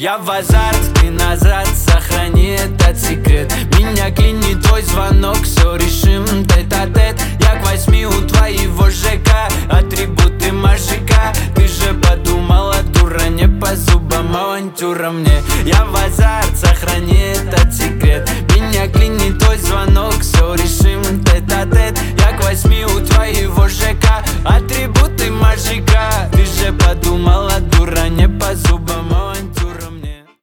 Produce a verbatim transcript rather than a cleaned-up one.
Я в азарт, ты назад, сохрани этот секрет. Меня клинит твой звонок, все решим тет-а-тет. Я к восьми у твоего ЖК, атрибуты мажика. Ты же подумала, дура, не по зубам авантюра мне. Я в азарт, сохрани этот секрет. Меня клинит твой звонок, все решим тет-а-тет. Я к восьми у твоего ЖК, атрибуты мажика. Ты же подумала, дура, не по зубам